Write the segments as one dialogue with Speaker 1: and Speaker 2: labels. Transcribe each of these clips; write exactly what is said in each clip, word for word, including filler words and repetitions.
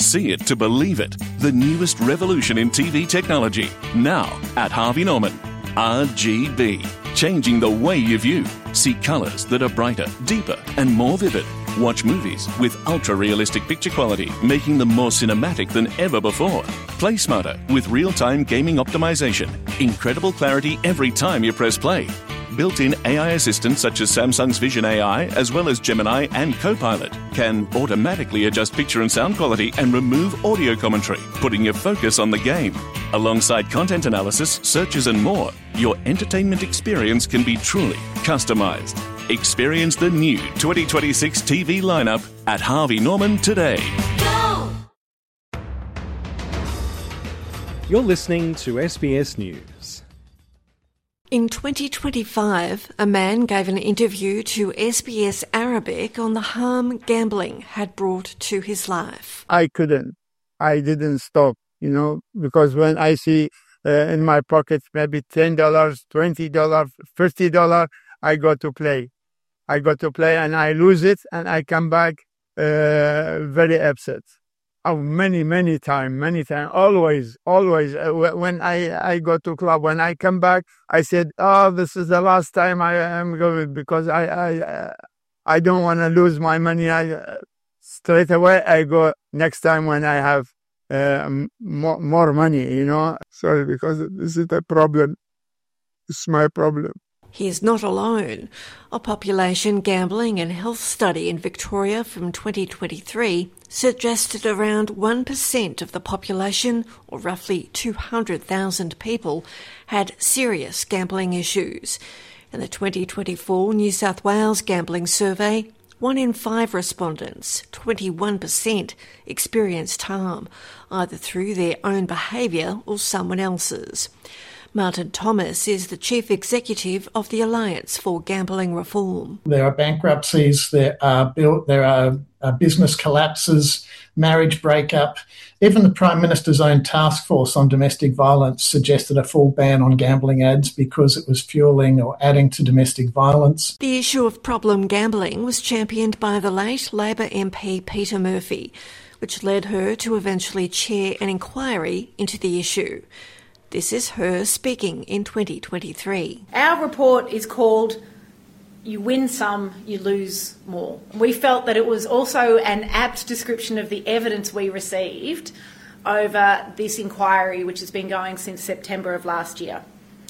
Speaker 1: see it to believe it. The newest revolution in T V technology. Now at Harvey Norman. R G B. Changing the way you view. See colours that are brighter, deeper and more vivid. Watch movies with ultra-realistic picture quality, making them more cinematic than ever before. Play smarter with real-time gaming optimization. Incredible clarity every time you press play. Built-in A I assistants such as Samsung's Vision A I, as well as Gemini and Copilot, can automatically adjust picture and sound quality and remove audio commentary, putting your focus on the game. Alongside content analysis, searches and more, your entertainment experience can be truly customized. Experience the new twenty twenty-six T V lineup at Harvey Norman today.
Speaker 2: Go!
Speaker 3: You're listening to S B S News.
Speaker 2: In twenty twenty-five, a man gave an interview to S B S Arabic on the harm gambling had brought to his life.
Speaker 4: I couldn't. I didn't stop, you know, because when I see uh, in my pocket maybe ten dollars, twenty dollars, fifty dollars, I go to play. I go to play and I lose it and I come back uh, very upset. Oh, many, many times, many times, always, always. Uh, when I, I go to club, when I come back, I said, oh, this is the last time I am going because I I, uh, I don't want to lose my money. I uh, straight away, I go next time when I have uh, more, more money, you know. Sorry, because this is the problem. It's my problem.
Speaker 2: He is not alone. A population gambling and health study in Victoria from twenty twenty-three suggested around one percent of the population, or roughly two hundred thousand people, had serious gambling issues. In the twenty twenty-four New South Wales Gambling Survey, one in five respondents, twenty-one percent, experienced harm, either through their own behaviour or someone else's. Martin Thomas is the Chief Executive of the Alliance for Gambling Reform.
Speaker 5: There are bankruptcies, there are built, there are uh, business collapses, marriage breakup. Even the Prime Minister's own task force on domestic violence suggested a full ban on gambling ads because it was fuelling or adding to domestic violence.
Speaker 2: The issue of problem gambling was championed by the late Labor M P Peter Murphy, which led her to eventually chair an inquiry into the issue. This is her speaking in twenty twenty-three.
Speaker 6: Our report is called You Win Some, You Lose More. We felt that it was also an apt description of the evidence we received over this inquiry, which has been going since September of last year.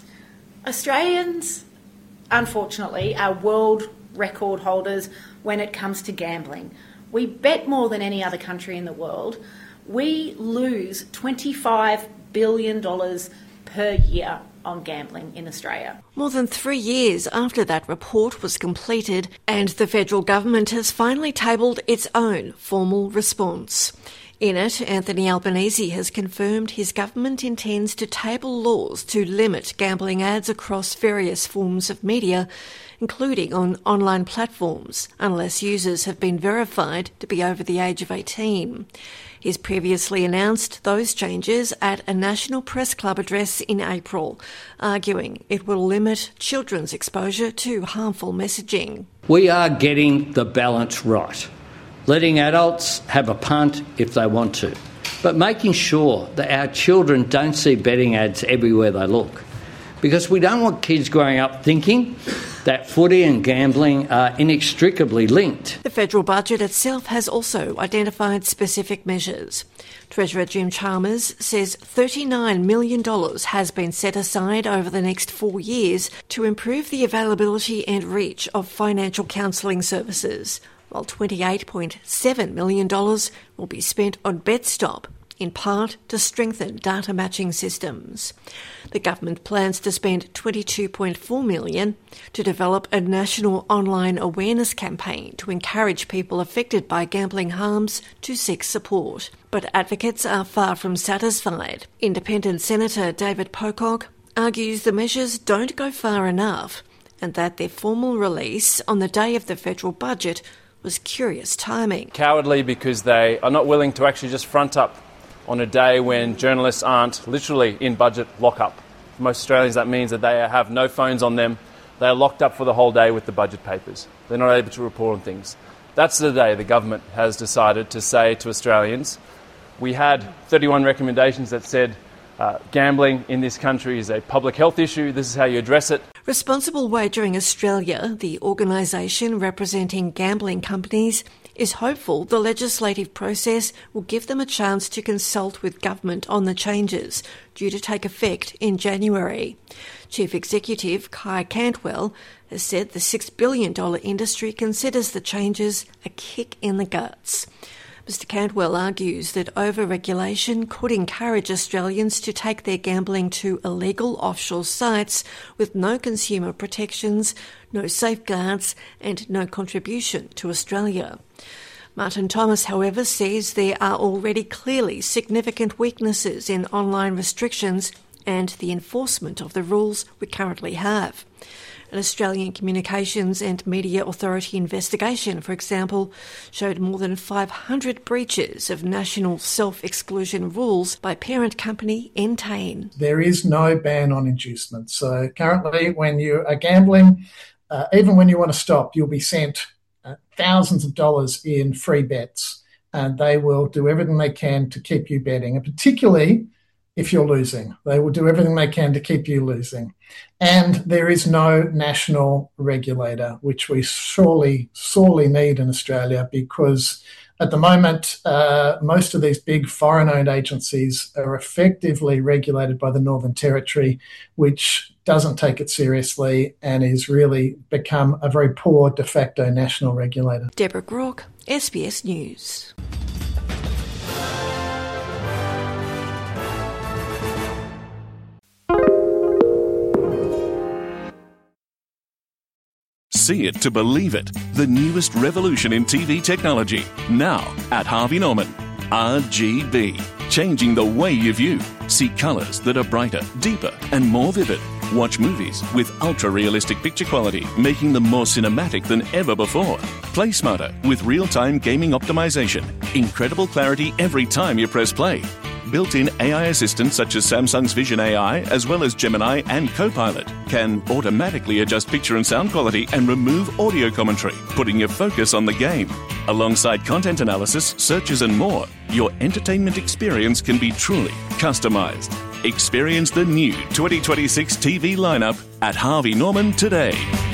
Speaker 6: Australians, unfortunately, are world record holders when it comes to gambling. We bet more than any other country in the world. We lose twenty-five billion dollars per year on gambling in Australia.
Speaker 2: More than three years after that report was completed, and the federal government has finally tabled its own formal response. In it, Anthony Albanese has confirmed his government intends to table laws to limit gambling ads across various forms of media, including on online platforms, unless users have been verified to be over the age of eighteen. He's previously announced those changes at a National Press Club address in April, arguing it will limit children's exposure to harmful messaging.
Speaker 7: We are getting the balance right, letting adults have a punt if they want to, but making sure that our children don't see betting ads everywhere they look. Because we don't want kids growing up thinking that footy and gambling are inextricably linked.
Speaker 2: The federal budget itself has also identified specific measures. Treasurer Jim Chalmers says thirty-nine million dollars has been set aside over the next four years to improve the availability and reach of financial counselling services, while twenty-eight point seven million dollars will be spent on BetStop, in part to strengthen data matching systems. The government plans to spend twenty-two point four million dollars to develop a national online awareness campaign to encourage people affected by gambling harms to seek support. But advocates are far from satisfied. Independent Senator David Pocock argues the measures don't go far enough and that their formal release on the day of the federal budget was curious timing.
Speaker 8: Cowardly because they are not willing to actually just front up on a day when journalists aren't literally in budget lock-up. For most Australians, that means that they have no phones on them. They are locked up for the whole day with the budget papers. They're not able to report on things. That's the day the government has decided to say to Australians, We had thirty-one recommendations that said uh, gambling in this country is a public health issue. This is how you address it.
Speaker 2: Responsible Wagering Australia, the organisation representing gambling companies, is hopeful the legislative process will give them a chance to consult with government on the changes due to take effect in January. Chief Executive Kai Cantwell has said the six billion dollars industry considers the changes a kick in the guts. Mister Cantwell argues that over-regulation could encourage Australians to take their gambling to illegal offshore sites with no consumer protections, no safeguards and no contribution to Australia. Martin Thomas, however, says there are already clearly significant weaknesses in online restrictions and the enforcement of the rules we currently have. An Australian Communications and Media Authority investigation, for example, showed more than five hundred breaches of national self-exclusion rules by parent company Entain.
Speaker 5: There is no ban on inducement. So currently when you are gambling, uh, even when you want to stop, you'll be sent uh, thousands of dollars in free bets, and they will do everything they can to keep you betting, and particularly if you're losing. They will do everything they can to keep you losing. And there is no national regulator, which we surely, sorely need in Australia, because at the moment, uh, most of these big foreign-owned agencies are effectively regulated by the Northern Territory, which doesn't take it seriously and is really become a very poor de facto national regulator.
Speaker 2: Deborah Grock, S B S News.
Speaker 1: See it to believe it. The newest revolution in T V technology. Now at Harvey Norman. R G B. Changing the way you view. See colours that are brighter, deeper and more vivid. Watch movies with ultra-realistic picture quality, making them more cinematic than ever before. Play smarter with real-time gaming optimization. Incredible clarity every time you press play. Built-in A I assistants such as Samsung's Vision A I, as well as Gemini and Copilot, can automatically adjust picture and sound quality and remove audio commentary, putting your focus on the game. Alongside content analysis, searches and more, your entertainment experience can be truly customized. Experience the new twenty twenty-six T V lineup at Harvey Norman today.